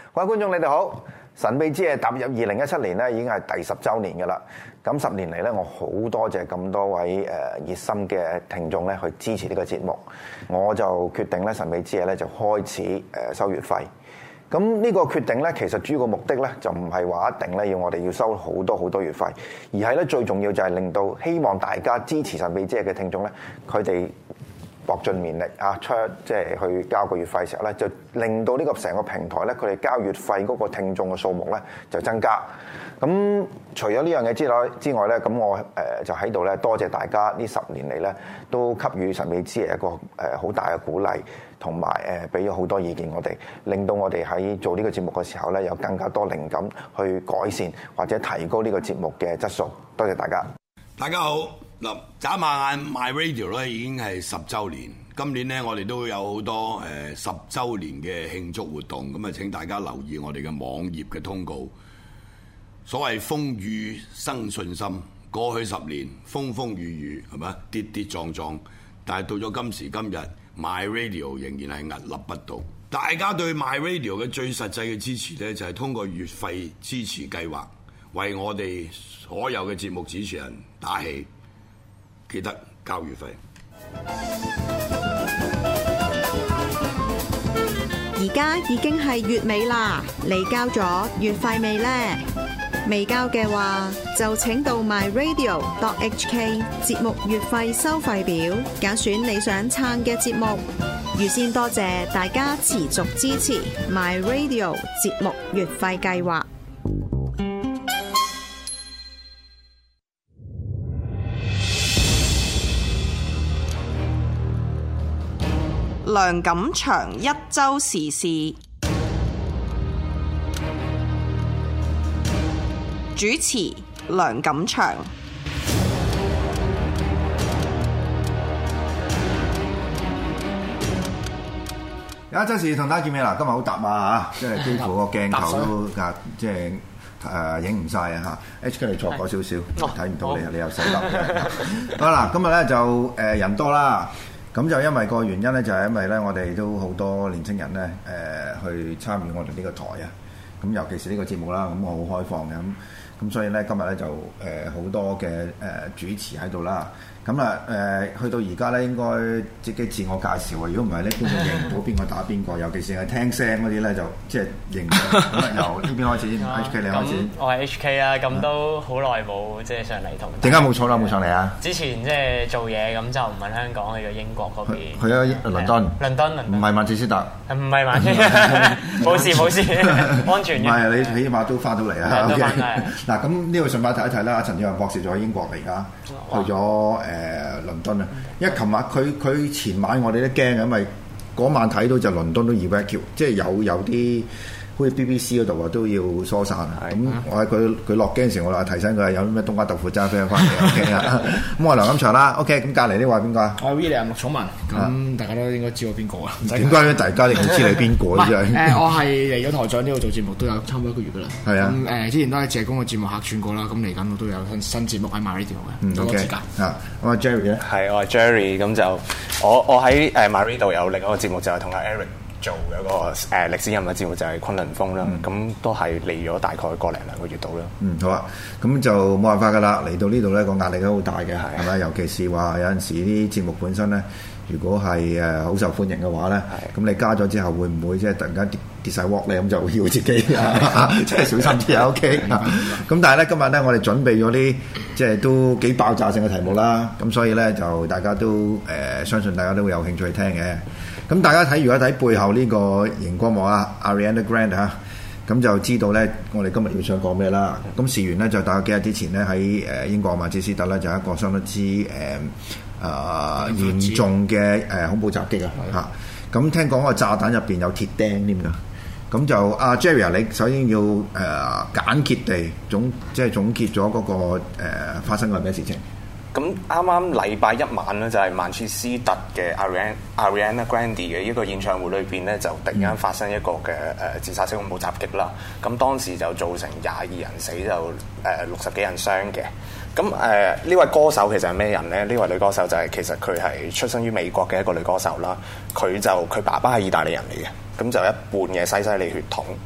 各位觀眾，你哋好！神秘之夜踏入2017年咧，已經係第10週年嘅啦。咁10年嚟咧，我好多謝咁多位熱心嘅聽眾咧去支持呢個節目，我就決定咧神秘之夜咧就開始收月費。咁呢個決定咧，其實主要個目的咧就唔係話一定咧要我哋要收好多月費，而係咧最重要就係令到希望大家支持神秘之夜嘅聽眾咧，佢哋搏盡綿力啊，即係去交個月費嘅時候咧，就令到呢個成個平台咧，佢哋交月費嗰個聽眾嘅數目咧就增加。咁除咗呢樣嘢之外咧，咁我就喺度咧多謝大家呢10年嚟咧都給予神秘之夜一個好大嘅鼓勵，同埋俾咗好多意見我哋，令到我哋喺做呢個節目嘅時候咧有更加多靈感去改善或者提高呢個節目嘅質素。多謝大家。 大家好，嗱，眨下眼 My Radio 咧已經係10週年，今年咧我哋都有好多10週年嘅慶祝活動，咁啊請大家留意我哋嘅網頁嘅通告。所謂風雨生信心，過去10年風風雨雨係咪跌跌撞撞，但係到咗今時今日 My Radio 仍然係屹立不倒。大家對 My Radio 嘅最實際嘅支持咧，就係通過月費支持計劃，為我哋所有嘅節目主持人打氣，記得交月費。 而家已經係月尾啦，你交咗月費未呢？未交嘅話，就請到 myradio.hk 節目月費收費表，揀選你想撐嘅節目。預先多謝大家持續支持 myradio 節目月費計劃。梁錦祥一周時事主持，梁錦祥。 有一周時同大家見面啦，今日好搭啊嚇，即係幾乎個鏡頭都即係影唔晒啊嚇。HK 你錯過少少，睇唔到你，你又死啦。好啦，今日咧就人多啦。咁就因為個原因咧，就係因為咧，我哋都好多年青人咧，去參與我哋呢個台啊。咁尤其是呢個節目啦，咁我好開放嘅咁所以咧今日咧就好多嘅主持喺度啦。咁啊去到而家咧，應該自己自我介紹啊。如果唔係咧，觀眾認唔到邊個打邊個，尤其是係聽聲嗰啲咧，就即係認唔到。咁啊，由呢邊開始，HK 你開始。 我係 HK 啊，咁都好耐冇即係上嚟同。 點解冇上嚟啊？ 之前即係做嘢咁就唔喺香港，去咗英國嗰邊。 去咗倫敦。倫敦。唔係曼徹斯特。 唔係曼徹斯特。冇事，安全嘅。唔係你起碼都翻到嚟啊。 都翻嚟。 嗱，咁呢個順帶提一提啦。阿陳志宏博士就喺英國嚟㗎，去咗倫敦啊！因為琴晚佢前晚我哋都驚，因為嗰晚睇到就倫敦都 evacuate，即係有啲好似 BBC 嗰度啊都要疏散。咁我喺佢落機嘅時候，我話提醒佢有啲咩冬瓜豆腐渣飛翻嚟 OK 啊！咁我梁錦祥啦 OK，咁隔離呢位係邊個啊？ 我係 William 陸寵文，咁大家都應該知我邊個啊？ 點解大家一定知你邊個啫？ 我係嚟咗台長呢度做節目都有差唔多1個月噶啦。係啊，咁之前都係謝公嘅節目客串過啦，咁嚟緊我都有新節目喺 MyRadio 嘅，多時間。咁啊 Jerry 咧？ 係，我係 Jerry，咁就我喺MyRadio有另一個節目就係同阿 Eric做嗰個歷史人物節目就係崑崙風啦，咁都係嚟咗大概1.5個月度啦。好啊，咁就冇辦法噶啦，嚟到呢度咧個壓力都好大嘅，係咪？尤其是話有陣時啲節目本身咧，如果係好受歡迎嘅話咧，咁你加咗之後會唔會即係突然間跌晒鑊咧？咁就要自己即係小心啲啊 OK。咁但係咧今日咧我哋準備咗啲即係都幾爆炸性嘅題目啦，咁所以咧就大家都相信大家都會有興趣去聽嘅。咁大家如果睇背後呢個熒光幕啊 Ariana Grande 嚇，咁就知道咧我哋今日要想講咩啦。咁事緣咧就大概幾日之前咧喺英國曼徹斯特咧就有一個相當之嚴重嘅恐怖襲擊啊嚇。咁聽講個炸彈入邊有鐵釘添㗎。咁就阿 Jerry 你首先要簡潔地總結咗嗰個發生過咩事情？ 咁啱啱禮拜一晚咧，就係曼徹斯特嘅 Ariana Grande 嘅一個演唱會裏邊咧，就突然間發生一個嘅自殺式恐怖襲擊啦。咁當時就造成22人死，就60幾人傷嘅。咁呢位歌手其實係咩人咧？呢位女歌手就係其實佢係出身於美國嘅一個女歌手啦。佢爸爸係意大利人嚟嘅，咁就一半嘅西西里血統。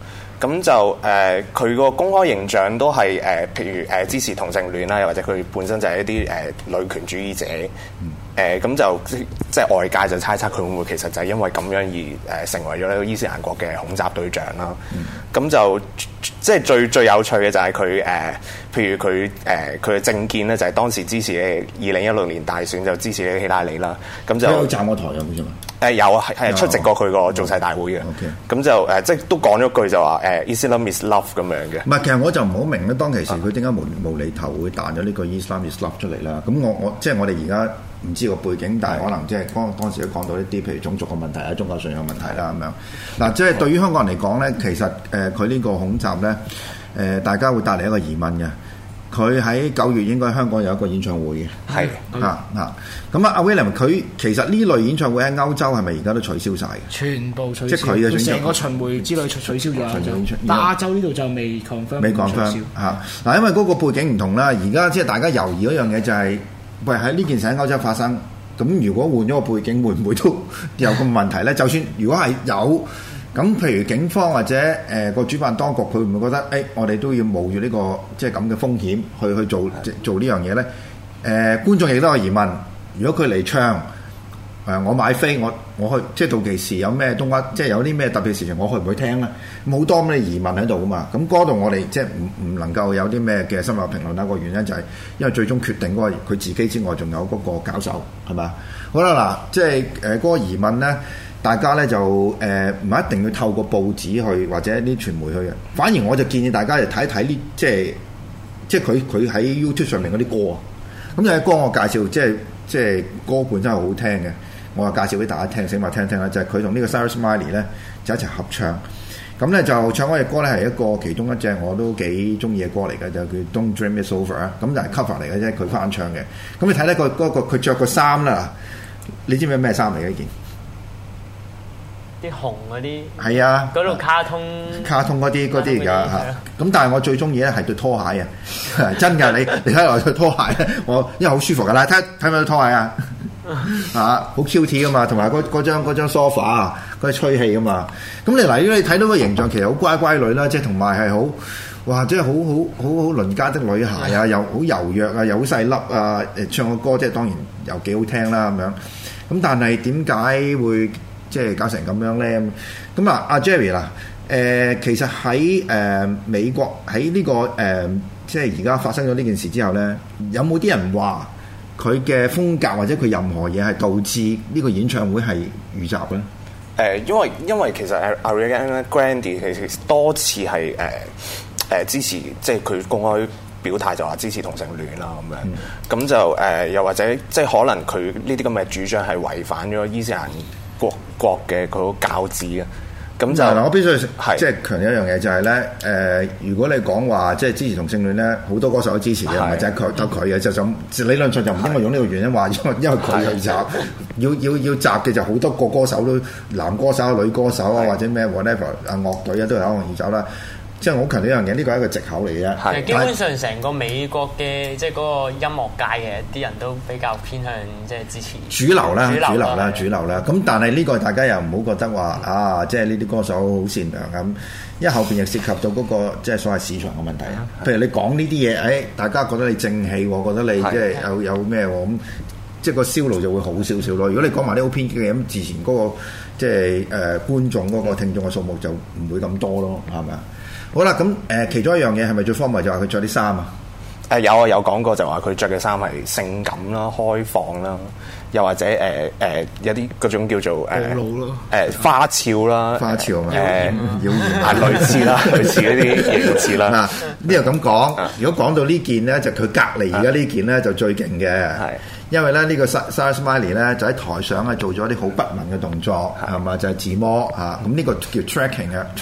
咁就佢個公開形象都係譬如支持同性戀啦，又或者佢本身就係一啲女權主義者。咁就即係外界就猜測佢會唔會其實就係因為咁樣而成為咗呢個伊斯蘭國嘅恐襲對象啦。咁就即係最有趣嘅就係佢譬如佢嘅政見咧，就係當時支持2016年大選就支持希拉里啦。咁就有站過台有冇啫嘛？ 有係出席過佢個造勢大會嘅。咁就即係都講咗句就話Islam is love 咁樣嘅。 唔係，其實我就唔好明咧，當其時佢點解無厘頭會彈咗呢個 Islam is love 出嚟啦？咁我即係我哋而家唔知個背景，但係可能即係當時都講到一啲譬如種族嘅問題啊、宗教信仰問題啦咁樣。嗱，即係對於香港人嚟講咧，其實佢呢個恐襲咧，大家會帶嚟一個疑問嘅。佢喺9月應該香港有一個演唱會嘅， 係咁阿 William 佢其實呢類演唱會喺歐洲係咪而家都取消晒嘅？ 全部取消， 即係佢嘅成個巡迴之類取消咗。但亞洲呢度就未 confirm。 未 confirm 嚇嗱，因為嗰個背景唔同啦。而家即係大家猶豫嗰樣嘢就係，喂喺呢件事喺歐洲發生，咁如果換咗個背景，會唔會都有個問題咧？就算如果係有。咁譬如警方或者個主辦當局，佢會唔會覺得我哋都要冒住呢個即係咁嘅風險去做呢樣嘢咧？觀眾亦都有疑問，如果佢嚟唱我買飛，我去即係到期時有咩東西，即係有啲咩特別事情，我去唔去聽咧？咁好多咁嘅疑問喺度噶嘛。咁嗰度我哋即係唔能夠有啲咩嘅深入評論啦。個原因就係因為最終決定嗰個佢自己之外，仲有嗰個搞手係嘛？好啦嗱，即係嗰個疑問咧。大家咧就唔一定要透過報紙去或者啲傳媒去嘅，反而我就建議大家嚟睇一睇呢，即係佢喺 YouTube 上面嗰啲歌啊。咁有啲歌我介紹，即係歌本身係好聽嘅，我話介紹俾大家聽，醒埋聽聽啦。就係佢同呢個 Cyrus Smiley 咧就一齊合唱，咁咧就唱嗰隻歌咧係一個其中一隻我都幾中意嘅歌嚟嘅，就叫 Don't Dream It's Over 啊。咁就係 cover 嚟嘅啫，佢翻唱嘅。咁你睇咧佢着個衫啦，你知唔知咩衫嚟嘅呢件？ 啲紅嗰啲係啊， 嗰度卡通嗰啲而家嚇，咁但係我最中意咧係對拖鞋啊，真㗎！你睇落對拖鞋，我因為好舒服㗎啦，睇唔睇到拖鞋啊？好 cute 噶嘛，同埋嗰張 sofa 啊，嗰啲吹氣噶嘛。咁你嚟，如果你睇到個形象，其實好乖乖女啦，即係同埋係好哇，即係好鄰家的女孩啊，又好柔弱啊，又好細粒啊，唱個歌即係當然又幾好聽啦咁樣。咁但係點解會即係搞成咁樣咧？咁啊，阿 Jerry 啦，其實喺美國喺呢個即係而家發生咗呢件事之後咧，有冇啲人話佢嘅風格或者佢任何嘢係導致呢個演唱會係遇襲咧？ 因為其實 Ariana Grande 其實多次係支持，即係佢公開表態就話支持同性戀啦咁樣，咁就又或者即係可能佢呢啲咁嘅主張係違反咗伊斯蘭國嘅嗰個教旨啊。咁就我必須即係強調一樣嘢就係咧，如果你講話即係支持同性戀咧，好多歌手都支持嘅，唔係就係佢嘅，就咁理論上就唔應該用呢個原因話，因為佢去襲，要襲嘅就好多個歌手都男歌手、女歌手啊，或者咩 whatever 啊樂隊啊都有可能要走啦。即係我強調一樣嘢，呢個係一個藉口嚟嘅。 其實基本上成個美國嘅即係嗰個音樂界嘅啲人都比較偏向即係支持主流啦。咁但係呢個大家又唔好覺得話啊，即係呢啲歌手好善良咁，因為後邊又涉及到嗰個即係所謂市場嘅問題。譬如你講呢啲嘢，大家覺得你正氣喎，覺得你即係有咩喎咁，即係個銷路就會好少少咯。如果你講埋啲好偏激嘅咁，自然嗰個即係觀眾嗰個聽眾嘅數目就唔會咁多咯，係咪啊？好啦，咁其中一樣嘢係咪最荒謬就話佢着啲衫啊？ 有講過就話佢着嘅衫係性感啦、開放啦，又或者有啲嗰種叫做花俏啦， 花俏啊， 妖豔類似啦，類似呢啲形似啦。 嗱，呢度咁講，如果講到呢件咧，就佢隔離而家呢件咧就最勁嘅，因為咧呢個 Cyrus Smiley 咧就喺台上係做咗啲好不文嘅動作，係嘛，就係自摸嚇，咁呢個叫 tracking 啊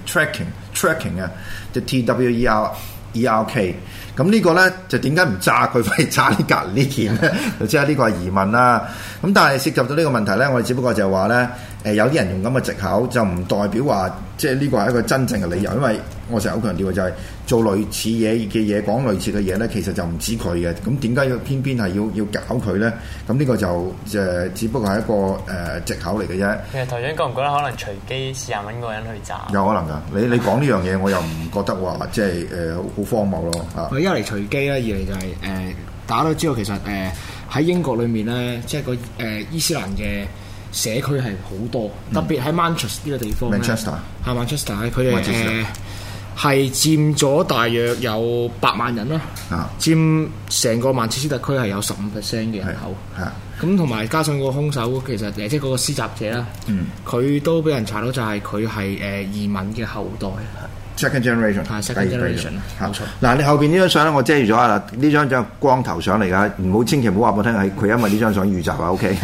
，tracking 啊，即係 TWERK。咁呢個咧就點解唔炸佢，反而炸呢隔離呢件咧？就即係呢個係疑問啦。咁但係涉及到呢個問題咧，我哋只不過就係話咧， 有啲人用咁嘅藉口，就唔代表話即係呢個係一個真正嘅理由，因為我成日好強調嘅就係做類似嘢講類似嘅嘢咧，其實就唔止佢嘅。咁點解要偏偏係要搞佢咧？咁呢個就只不過係一個藉口嚟嘅啫。 其實頭先覺唔覺得可能隨機試下揾個人去炸？ 有可能㗎。你講呢樣嘢，我又唔覺得話即係好荒謬咯嚇。 一嚟隨機啦，二嚟就係大家都知道其實喺英國裏面咧，即係個伊斯蘭嘅社區係好多，特別喺 Manchester 呢個地方咧，係 Manchester， 佢哋係佔咗大約有8萬人啦，佔成個曼徹斯特區係有15% 嘅人口。咁同埋加上個兇手其實即係嗰個施襲者啦，佢都俾人查到就係佢係移民嘅後代。 Second generation， second generation， 冇錯。嗱， 你後邊呢張相咧，我遮住咗啦。呢張就光頭相嚟㗎，唔好千祈唔好話我聽係佢因為呢張相預習啊。OK，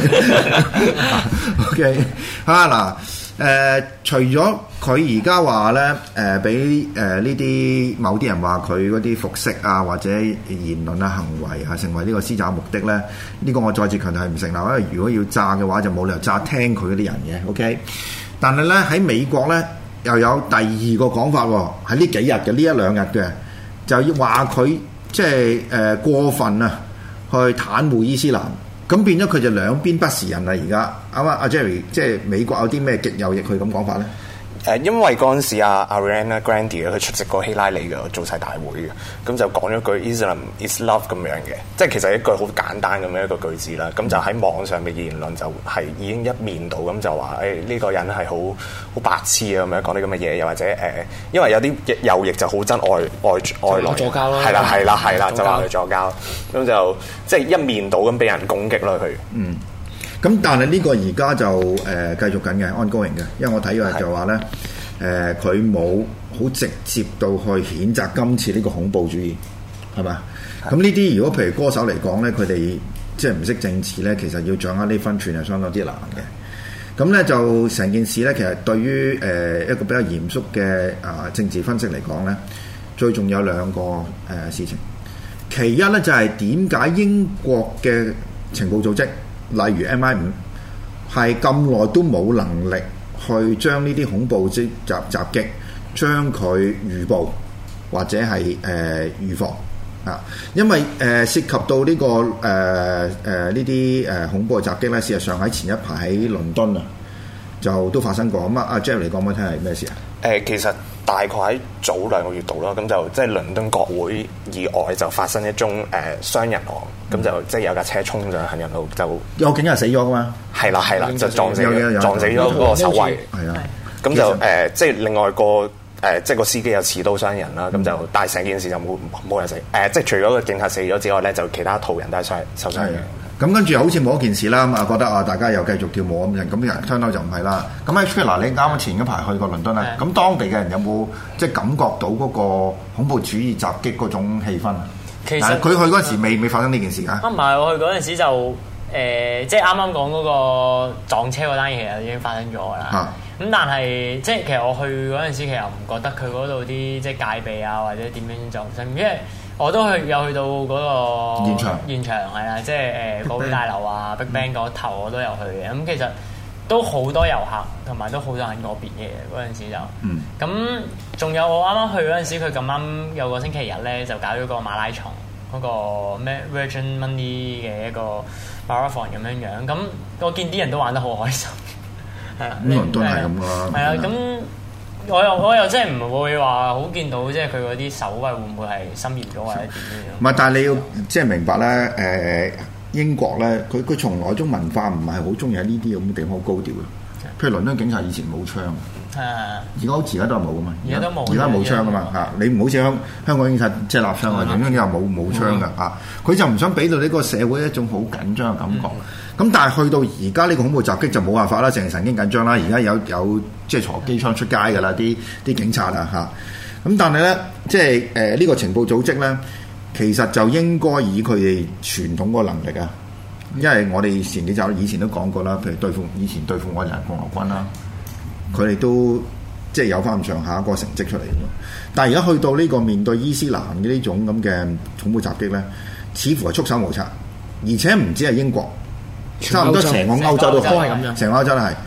OK 嗱，除咗佢而家話咧，俾呢啲某啲人話佢嗰啲服飾啊或者言論啊行為啊成為呢個施襲目的咧，呢個我再次強調係唔成立，因為如果要炸嘅話就冇理由炸聽佢嗰啲人嘅。OK， 但係咧喺美國咧。又有第二個講法喎，喺呢幾日嘅呢一兩日嘅，就話佢即係過分啊，去袒護伊斯蘭，咁變咗佢就兩邊不是人啦。而家啱啱阿 Jerry， 即係美國有啲咩極右翼佢咁講法咧？ 因為嗰陣時Ariana Grande 佢出席過希拉里嘅造勢大會嘅，咁就講咗句 Islam is love 咁樣嘅，即係其實一句好簡單咁樣一個句子啦。咁就喺網上嘅言論就係已經一面倒咁就話呢個人係好白痴啊咁樣講啲咁嘅嘢，又或者因為有啲右翼就好憎外來助教咯， 係啦，就話佢助教，咁就即係一面倒咁俾人攻擊啦佢。 咁但係呢個而家就繼續緊嘅 ongoing 嘅，因為我睇嘅就話咧佢冇好直接到去譴責今次呢個恐怖主義係嘛？咁呢啲如果譬如歌手嚟講咧，佢哋即係唔識政治咧，其實要掌握呢分寸係相當之難嘅。咁咧就成件事咧，其實對於一個比較嚴肅嘅政治分析嚟講咧，最重要有兩個事情。其一咧就係點解英國嘅情報組織例如 MI5 係咁耐都冇能力去將呢啲恐怖襲擊將佢預報或者係預防啊，因為涉及到呢個呢啲恐怖襲擊咧，事實上喺前一排喺倫敦啊就都發生過。咁阿 Jerry 你講俾我聽係咩事啊？ 其實大概喺早2個月度啦，咁就即係倫敦國會以外就發生一宗雙人案，咁就即係有架車衝上行人路，就有警察死咗㗎嘛？ 係啦，就撞死咗嗰個守衛。係啊，咁就即係另外個即係個司機有持刀傷人啦，咁就但係成件事就冇人死。即係除咗個警察死咗之外咧，就其他途人都係受傷嘅。 咁跟住好似冇一件事啦，咁啊覺得大家又繼續跳舞咁樣，咁人相當就唔係啦。咁喺 Trina 你啱前嗰排去過倫敦咧，咁當地嘅人有冇即係感覺到嗰個恐怖主義襲擊嗰種氣氛啊？其實佢去嗰陣時未發生呢件事㗎。 唔係，我去嗰陣時就即係啱啱講嗰個撞車嗰單嘢，其實已經發生咗㗎啦。咁但係即係其實我去嗰陣時，其實唔覺得佢嗰度啲即係戒備啊或者點樣撞身，因為我都有去到嗰個現場係啦，即係國會大樓啊、Big Ben 嗰頭我都有去嘅。咁其實都好多遊客，同埋都好多人嗰邊嘅嗰陣時就。咁仲有我啱啱去嗰陣時，佢咁啱有個星期日咧，就搞咗個馬拉松嗰個咩 Virgin Money 嘅一個 marathon 咁樣樣。咁我見啲人都玩得好開心。係啦， 倫敦係咁啦。 係啊，咁。我又真係唔會話好見到，即係佢嗰啲守衛會唔會係森嚴咗或者點樣？ 唔係，但係你要即係明白咧，英國咧，佢從來種文化唔係好中意喺呢啲咁嘅地方好高調嘅。譬如倫敦警察以前冇槍，而家好似而家都係冇噶嘛，而家冇槍噶嘛嚇。你唔好似香港警察即係立槍啊，咁樣又冇槍噶嚇。佢就唔想俾到呢個社會一種好緊張嘅感覺。咁但係去到而家呢個恐怖襲擊就冇辦法啦，成日神經緊張啦。而家有即係坐機槍出街㗎啦，啲警察啊嚇。咁但係咧，即係呢個情報組織咧，其實就應該以佢哋傳統個能力啊，因為我哋以前都講過啦，譬如對付我哋共和軍啦，佢哋都即係有翻咁上下個成績出嚟嘅。但係而家去到呢個面對伊斯蘭嘅呢種咁嘅恐怖襲擊咧，似乎係束手無策，而且唔止係英國。差唔多成個歐洲都係咁樣，成個歐洲都係。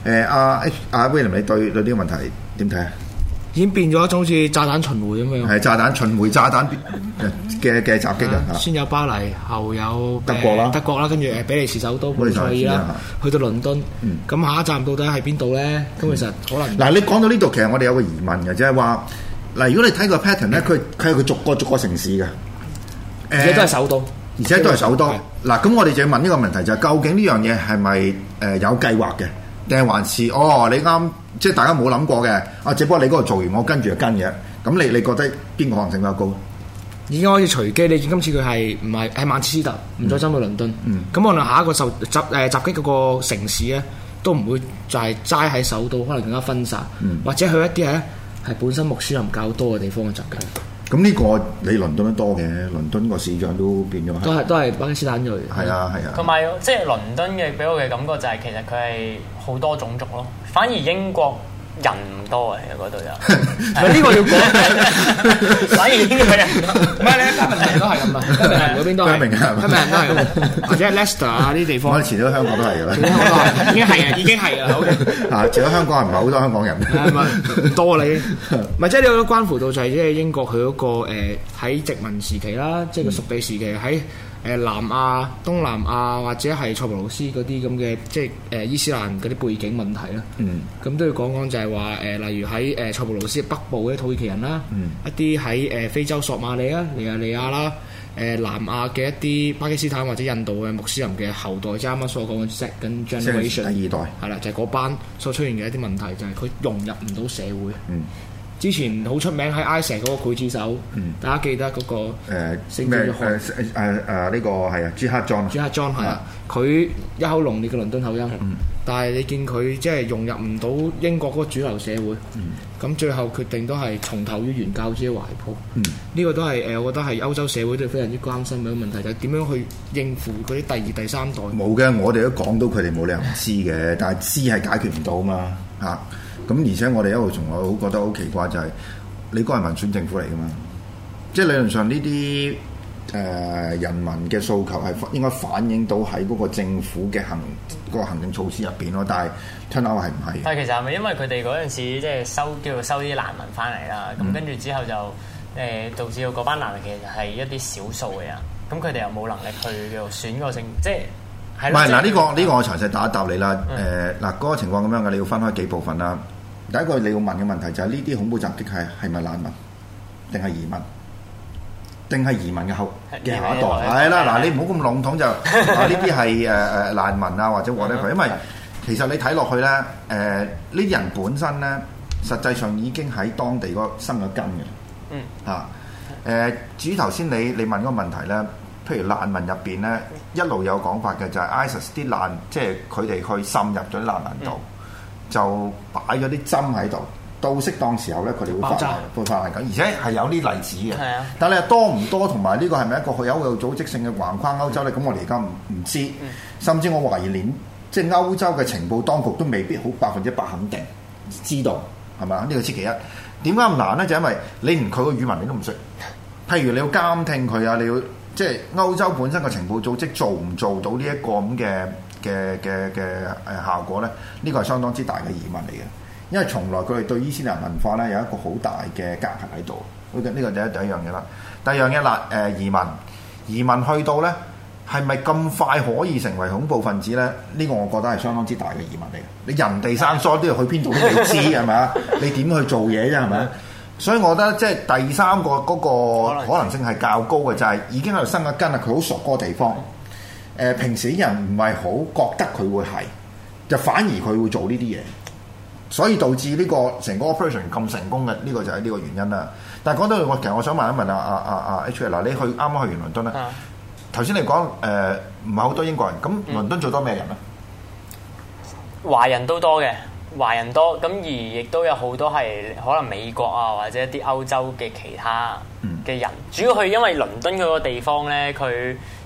阿 William 你對呢個問題點睇啊？ 已經變咗一種好似炸彈巡迴咁樣。係炸彈巡迴炸彈嘅襲擊啊！ 先有巴黎，後有德國啦， 跟住比利時首都布魯塞爾啦，去到倫敦。咁下一站到底喺邊度咧？咁其實可能嗱，你講到呢度，其實我哋有個疑問嘅，即係話嗱，如果你睇個 pattern 咧，佢係佢逐個城市嘅， 而且都係首都， 嗱，咁我哋就要問呢個問題就係，究竟呢樣嘢係咪有計劃嘅，定係還是你啱？即係大家冇諗過嘅，只不過你嗰度做完，我跟住就跟嘅。咁你覺得邊個可能性比較高？ 已經開始隨機，你見今次佢係唔係喺曼徹斯特，唔再針對倫敦。咁可能下一個襲擊嗰個城市咧，都唔會就係齋喺首都，可能更加分散，或者去一啲咧係本身穆斯林較多嘅地方嘅襲擊。 咁呢個你倫敦都多嘅，倫敦個市長都變咗都係巴基斯坦裔。 係啊。 同埋即係倫敦嘅俾我嘅感覺就係其實佢係好多種族咯，反而英國人唔多啊，其實嗰度有。 呢個要講，反而英國人唔多。唔係你加文人都係咁啊，加文人嗰邊都係，加文人都係咁，或者 Leicester 啊啲地方。 我哋遲啲香港都係㗎啦， 已經係啊。OK。 遲啲香港係唔係好多香港人？ 唔多你。唔係即係呢個都關乎到就係即係英國佢嗰個喺殖民時期啦，即係個屬地時期喺。南亞、東南亞或者係塞浦路斯嗰啲咁嘅，即係伊斯蘭嗰啲背景問題啦。咁都要講講就係話例如喺塞浦路斯北部嘅土耳其人啦，一啲喺非洲索馬里啊、尼日利亞啦、南亞嘅一啲巴基斯坦或者印度嘅穆斯林嘅後代，即係啱啱所講嘅 second generation 第二代，係啦，就係嗰班所出現嘅一啲問題，就係佢融入唔到社會。之前好出名喺埃城嗰個劊子手，大家記得嗰個咩呢個係啊，朱克莊係啊，佢一口濃烈嘅倫敦口音，但係你見佢即係融入唔到英國嗰個主流社會，咁最後決定都係從頭於原教旨嘅懷抱。呢個都係我覺得係歐洲社會都非常之關心嘅問題，就係點樣去應付嗰啲第二、第三代。 冇嘅，我哋都講到佢哋冇理由唔知嘅，但係知係解決唔到嘛嚇。咁而且我哋一路從來好覺得好奇怪，就係你嗰係民選政府嚟噶嘛，即係理論上呢啲人民嘅訴求係應該反映到喺嗰個政府嘅行政措施入邊咯，但係 turn out 係唔係？ 但係其實係咪因為佢哋嗰陣時即係叫做收啲難民翻嚟啦？咁跟住之後就導致到嗰班難民其實係一啲少數嘅人，咁佢哋又冇能力去叫選個政，即係。 唔係嗱，呢個我詳細答一答你啦。嗰個情況咁樣嘅，你要分開幾部分啦。第一個你要問嘅問題就係呢啲恐怖襲擊係咪難民，定係移民，定係移民嘅下一代？係啦，嗱，你唔好咁籠統就呢啲係難民啊，或者 whatever。因為其實你睇落去咧，呢啲人本身咧，實際上已經喺當地嗰生咗根嘅。至於頭先你問嗰個問題咧。譬如難民入邊咧，一路有講法嘅就係 ISIS 啲難，即係佢哋去滲入咗啲難民度，就擺咗啲針喺度，到適當時候咧，佢哋會發難緊，而且係有啲例子嘅。係啊，但係多唔多同埋呢個係咪一個有組織性嘅橫跨歐洲咧？咁我哋而家唔知，甚至我懷疑連即係歐洲嘅情報當局都未必好100%肯定知道，係嘛？呢個先其一。點解咁難咧？就因為你連佢個語文你都唔識，譬如你要監聽佢啊，你要。即係歐洲本身嘅情報組織做唔做到呢一個咁嘅效果咧？呢個係相當之大嘅疑問嚟嘅，因為從來佢哋對伊斯蘭文化咧有一個好大嘅隔閡喺度。呢個第一樣嘢啦。第二樣嘢啦，移民去到咧係咪咁快可以成為恐怖分子咧？呢個我覺得係相當之大嘅疑問嚟嘅。你人地生疏都要去邊度都未知係咪啊？你點去做嘢啫係咪啊？所以我覺得即係第三個嗰個可能性係較高嘅，就係已經喺度生咗根啦，佢好熟嗰個地方。平時啲人唔係好覺得佢會係，就反而佢會做呢啲嘢，所以導致呢個成個 operation 咁成功嘅，呢個就係呢個原因啦。但係講到其實我想問一問阿 H 嗱，你啱啱去完倫敦啦，頭先你講唔係好多英國人，咁倫敦最多咩人啊？ 華人都多嘅。華人多，咁而亦都有好多係可能美國啊，或者一啲歐洲嘅其他嘅人。主要係因為倫敦佢個地方咧，佢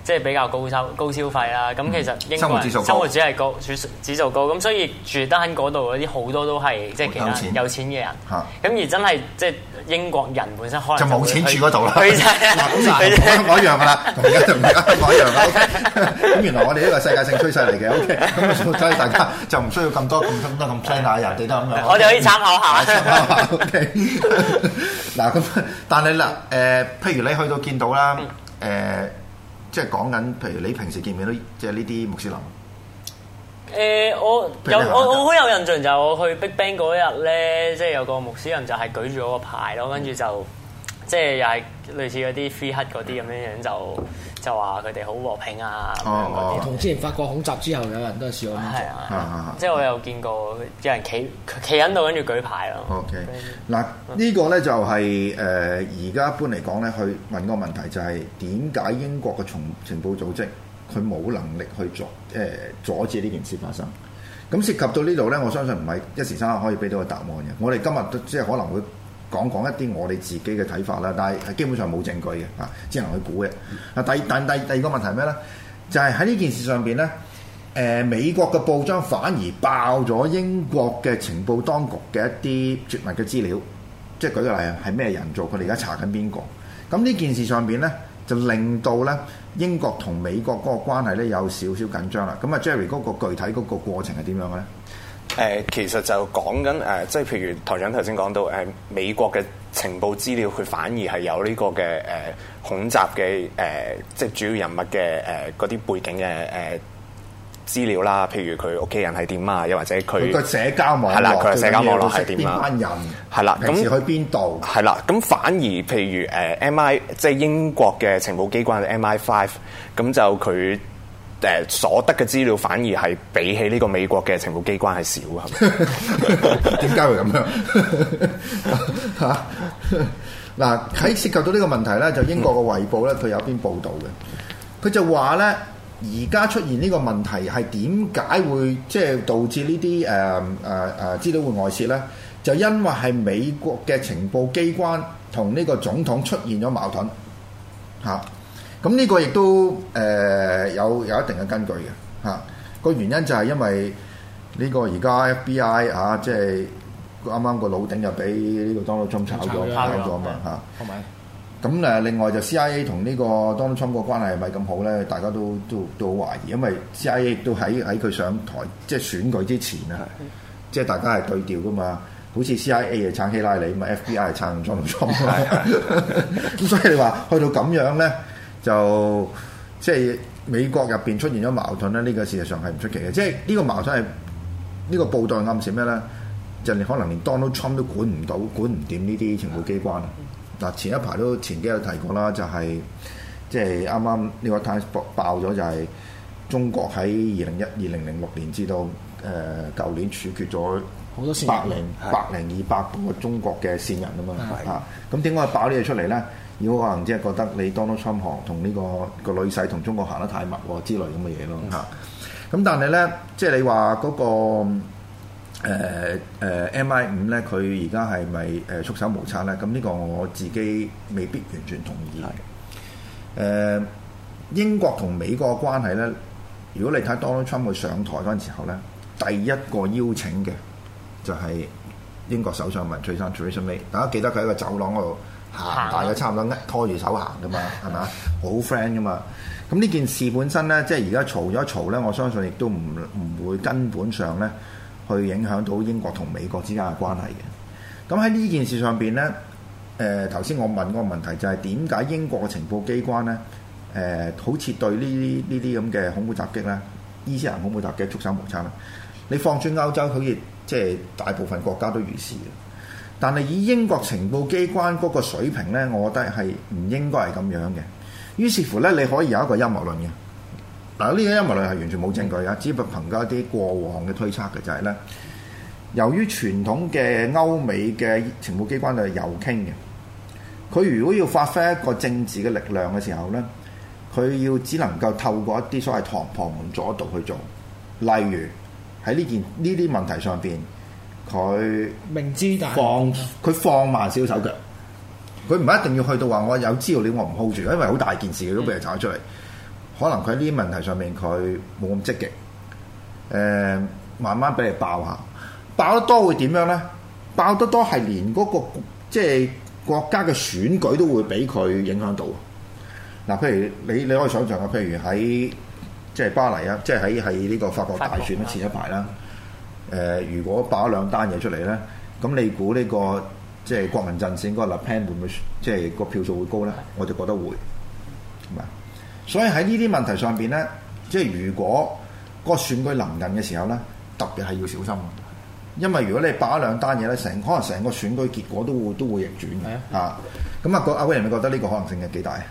即係比較高消費啦。咁其實英國人生活指係高指數高，咁所以住得喺嗰度嗰啲好多都係即係其他有錢嘅人。咁而真係即係英國人本身可能就冇錢住嗰度啦。 佢就香港一樣噶啦，同而家香港一樣啦。咁原來我哋呢個世界性趨勢嚟嘅。OK， 咁所以大家就唔需要咁多咁 plan 下，人哋都咁樣。 我哋可以參考下。 OK。嗱咁，但係嗱譬如你去到見到啦，即係講緊，譬如你平時見唔見到即係呢啲穆斯林？ 我好有印象就係我去 Big Bang 嗰日咧，即係有個穆斯林就係舉住嗰個牌咯，跟住就即係又係類似嗰啲 Free Hut 嗰啲咁樣就話佢哋好和平啊咁樣嗰啲。同之前發過恐襲之後，有人都係試過咁做。 係啊，即係我有見過有人企喺度跟住舉牌咯。 OK， 嗱呢個咧就係而家一般嚟講咧，去問個問題就係點解英國嘅情報組織佢冇能力去阻止呢件事發生？咁涉及到呢度咧，我相信唔係一時三刻可以俾到個答案嘅。我哋今日都即係可能會講一啲我哋自己嘅睇法啦，但係基本上冇證據嘅啊，只能去估嘅。但第二個問題係咩咧？就係喺呢件事上邊咧，美國嘅報章反而爆咗英國嘅情報當局嘅一啲絕密嘅資料，即係舉個例係咩人做，佢哋而家查緊邊個。咁呢件事上邊咧，就令到咧英國同美國嗰個關係咧有少少緊張啦。咁啊 Jerry 嗰個具體嗰個過程係點樣嘅咧？ 其實就講緊即係譬如台長頭先講到美國嘅情報資料，佢反而係有呢個嘅恐襲嘅即係主要人物嘅嗰啲背景嘅資料啦。譬如佢屋企人係點啊，又或者佢個社交網絡係啦，佢嘅社交網絡係點啊？ 邊班人係啦， 平時去邊度？ 係啦，咁反而譬如MI 即係英國嘅情報機關 MI5，咁就佢所得嘅資料反而係比起呢個美國嘅情報機關係少，係咪？ 點解會咁樣？嚇嗱，喺涉及到呢個問題咧，就英國嘅衛報咧，佢有篇報導嘅，佢就話咧，而家出現呢個問題係點解會即係導致呢啲資料會外泄咧？就因為係美國嘅情報機關同呢個總統出現咗矛盾嚇。咁呢個亦都有一定嘅根據嘅嚇。個原因就係因為呢個而家 FBI 嚇，即係啱啱個老頂就俾呢個 Donald Trump 炒咗嘛嚇。咁另外就 CIA 同呢個 Donald Trump 個關係係咪咁好咧？大家都好懷疑，因為 CIA 亦都喺佢上台即係選舉之前啊，即係大家係對調噶嘛。好似 CIA 係撐希拉里，咁 FBI 係撐 Donald Trump。咁所以你話去到咁樣咧？就即係美國入邊出現咗矛盾咧，呢個事實上係唔出奇嘅。即係呢個矛盾係呢個報道暗示咩咧？就你可能連 Donald Trump 都管唔掂呢啲情報機關。嗱，前幾日提過啦，就係即係啱啱呢個 Times 爆咗，就係中國喺2006年至到舊年處決咗好多200個中國嘅線人啊嘛嚇。咁點解爆呢嘢出嚟咧？如果可能即係覺得你 Donald Trump 同呢個女婿同中國行得太密之類咁嘅嘢咯嚇。咁但係咧，即係你話嗰個MI5咧，佢而家係咪束手無策咧？咁呢個我自己未必完全同意。英國同美國嘅關係咧，如果你睇 Donald Trump 去上台嗰陣時候咧，第一個邀請嘅就係英國首相文翠珊 Theresa May。大家記得佢喺個走廊嗰度行，大家差唔多拖住手行噶嘛，係咪啊？好 friend 噶嘛。咁呢件事本身咧，即係而家嘈咗一嘈咧，我相信亦都唔會根本上咧去影響到英國同美國之間嘅關係嘅。咁喺呢件事上邊咧，頭先我問嗰個問題就係點解英國嘅情報機關咧，好似對呢啲咁嘅恐怖襲擊咧，伊斯蘭恐怖襲擊束手無策咧？你放轉歐洲，好似即係大部分國家都如是嘅。但係以英國情報機關嗰個水平咧，我覺得係唔應該係咁樣嘅。於是乎咧，你可以有一個陰謀論嘅。嗱，呢個陰謀論係完全冇證據嘅，只不過憑咗一啲過往嘅推測嘅，就係咧，由於傳統嘅歐美嘅情報機關係右傾嘅，佢如果要發揮一個政治嘅力量嘅時候咧，佢只能夠透過一啲所謂旁門左道去做，例如喺呢啲問題上邊。佢明知但佢放慢少手腳，佢唔係一定要去到話我有資料我唔 hold 住，因為好大件事如果俾人炒出嚟， 可能佢喺呢啲問題上面佢冇咁積極，慢慢俾你爆下，爆得多會點樣咧？爆得多係連嗰個即係國家嘅選舉都會俾佢影響到。嗱，譬如你可以想象啊，譬如喺即係巴黎啊，即係喺呢個法國大選前一排啦。如果爆咗兩單嘢出嚟咧，咁你估呢個即係國民陣線嗰個 Le Pen 會唔會即係個票數會高咧？我就覺得會，係咪？所以喺呢啲問題上邊咧，即係如果個選舉臨近嘅時候咧，特別係要小心，因為如果你爆咗兩單嘢咧，可能成個選舉結果都會逆轉嘅啊。咁啊，阿威廉，你覺得呢個可能性係幾大啊？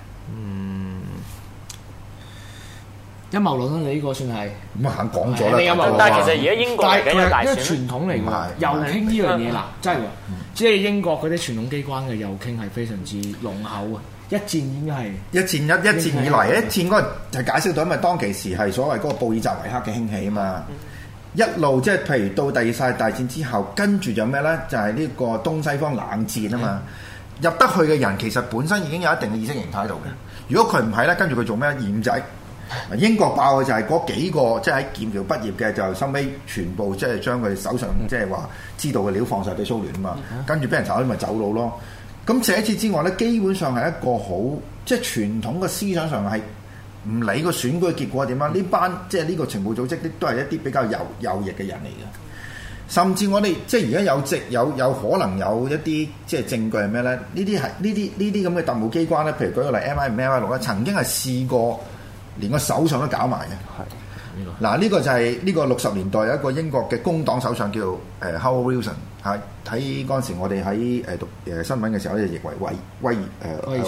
陰謀論啦，你呢個算係咁啊，講咗啦。 你陰謀論，但係其實而家英國嚟緊嘅大選， 因為傳統嚟㗎，右傾呢樣嘢嗱，真係喎，即係英國嗰啲傳統機關嘅右傾係非常之濃厚啊！一戰已經係一戰以嚟，一戰嗰個就解釋到，因為當其時係所謂嗰個布爾什維克嘅興起啊嘛，一路即係譬如到第二世大戰之後，跟住就咩咧？就係呢個東西方冷戰啊嘛。入得去嘅人其實本身已經有一定嘅意識形態喺度嘅。如果佢唔係咧，跟住佢做咩？二五仔。英國爆嘅就係嗰幾個即係喺劍橋畢業嘅，就收尾全部即係將佢手上即係話知道嘅料放晒俾蘇聯啊嘛。跟住俾人炒咗咪走佬咯。咁這一次之外咧，基本上係一個好即係傳統嘅思想上係唔理個選舉嘅結果點樣。呢班即係呢個情報組織都係一啲比較右翼嘅人嚟嘅。甚至我哋即係而家有可能有一啲即係證據係咩咧？呢啲咁嘅特務機關咧，譬如舉個例 MI5、MI6咧，曾經係試過連個首相都搞埋嘅。係嗱，呢個就係呢個60年代有一個英國嘅工黨首相叫Howard Wilson 嚇。喺嗰陣時我哋喺讀新聞嘅時候咧，就譯為威爾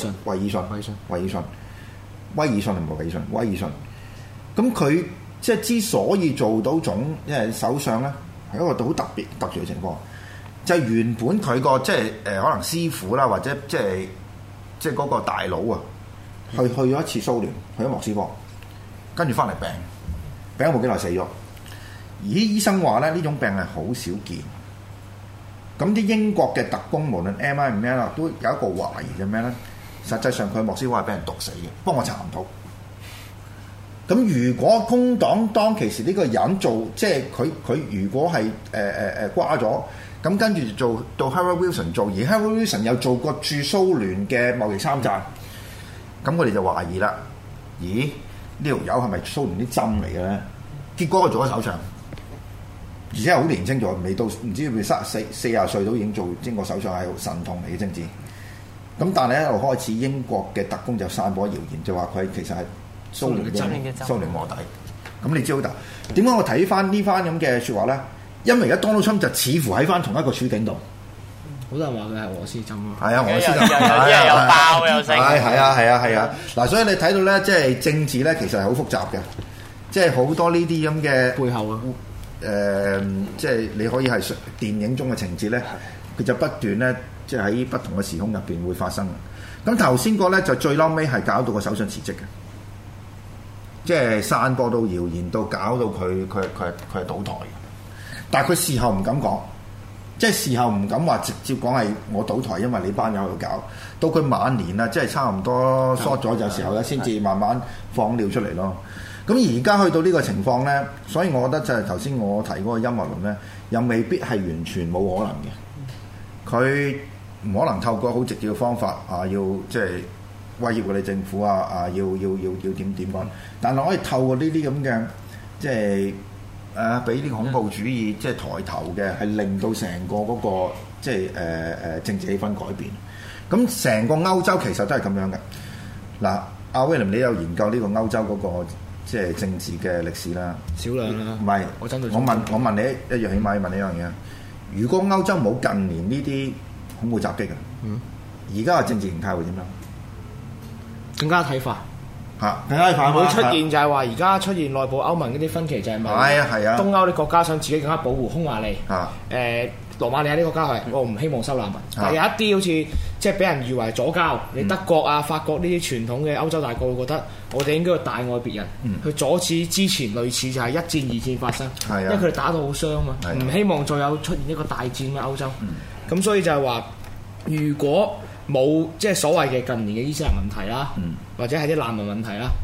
遜。咁佢即係之所以做到因為首相咧。係一個好特殊嘅情況，就係、是、原本佢個即係可能師傅啦，或者即係嗰個大佬啊，去咗一次蘇聯，去咗莫斯科，跟住翻嚟病咗冇幾耐死咗。而啲醫生話咧，呢種病係好少見。咁啲英國嘅特工無論 MI5 啦，都有一個懷疑嘅咩咧？實際上佢喺莫斯科係俾人毒死嘅，不過我查唔到。咁如果工黨當其時呢個人做，即係佢如果係瓜咗，咁跟住做到 Harold Wilson 做，而 Harold Wilson 又做過駐蘇聯嘅貿易參贊，咁我哋就懷疑啦。咦？呢條友係咪蘇聯啲針嚟嘅咧？結果佢做咗首相，而且係好年輕，仲未到唔知佢40歲都已經做英國首相，係神童嚟嘅政治。咁但係一路開始，英國嘅特工就散播謠言，就話佢其實係蘇聯臥底，咁你知好大？點解我睇翻呢番咁嘅説話咧？因為而家 Donald Trump 就似乎喺翻同一個處境度。 好多人話佢係俄斯針咯。 係啊，俄斯針又爆又升。 係啊。嗱，所以你睇到咧，即係政治咧，其實係好複雜嘅，即係好多呢啲咁嘅背後啊。 即係你可以係電影中嘅情節咧，佢就不斷咧，即係喺不同嘅時空入邊會發生。咁頭先個咧就最嬲尾係搞到個首相辭職嘅。即係散播到謠言，到搞到佢係倒台嘅，但係佢事後唔敢講，即係事後唔敢話直接講係我倒台，因為你班友喺度搞。到佢晚年啦，即係差唔多縮咗嘅時候咧，先至慢慢放料出嚟咯。咁而家去到呢個情況咧，所以我覺得就係頭先我提嗰個陰謀論咧，又未必係完全冇可能嘅。佢唔可能透過好直接嘅方法啊，要即係威脅我哋政府要點講？但係可以透過呢啲咁嘅，即係俾啲恐怖主義即係抬頭嘅，係令到成個嗰個即係政治氣氛改變。咁成個歐洲其實都係咁樣嘅。嗱，阿 William 你有研究呢個歐洲嗰個即係政治嘅歷史啦？ 少量啦。 唔係，我問你一樣，起碼要問你一樣嘢。如果歐洲冇近年呢啲恐怖襲擊嘅，而家嘅政治形態會點樣？ 更加睇法更加睇法會出現就係話而家出現內部歐盟嗰啲分歧，就係咪東歐啲國家想自己更加保護匈牙利羅馬尼亞啲國家係我唔希望收難民，但有一啲好似即係俾人譽為左膠，你德國啊、法國呢啲傳統嘅歐洲大國會覺得我哋應該要大愛別人，去阻止之前類似就係一戰、二戰發生，因為佢哋打到好傷啊嘛，唔希望再有出現一個大戰嘅歐洲。咁所以就係話，如果冇即係所謂嘅近年嘅伊斯蘭問題啦，或者係啲難民問題啦，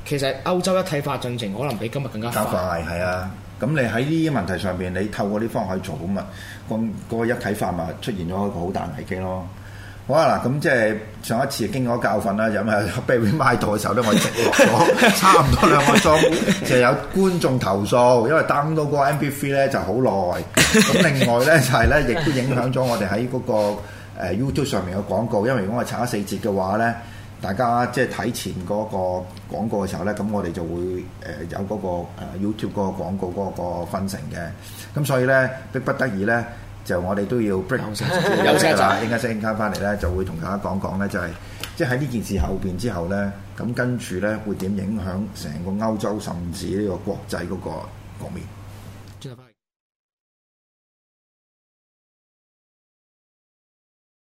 其實歐洲一體化進程可能比今日更加快。 係啊。咁你喺呢啲問題上邊，你透過啲方法去做咁啊，嗰個一體化咪出現咗一個好大危機咯。好啊嗱，咁即係上一次經過教訓啦，因為 Barry McGuire 嘅時候咧，我直落咗差唔多2個鐘，就有觀眾投訴，因為 download 個 MP3 咧就好耐。咁另外咧就係咧，亦都影響咗我哋喺嗰個YouTube 上面嘅廣告，因為如果我查咗4節嘅話咧，大家即係睇前嗰個廣告嘅時候咧，咁我哋就會有嗰個YouTube 嗰個廣告嗰個分成嘅。咁所以咧，迫不得已咧。就我哋都要 break 休息啦，應該陣間翻嚟咧，就會同大家講講咧，就係即係喺呢件事後邊之後咧，咁跟住咧會點影響成個歐洲甚至呢個國際嗰個局面。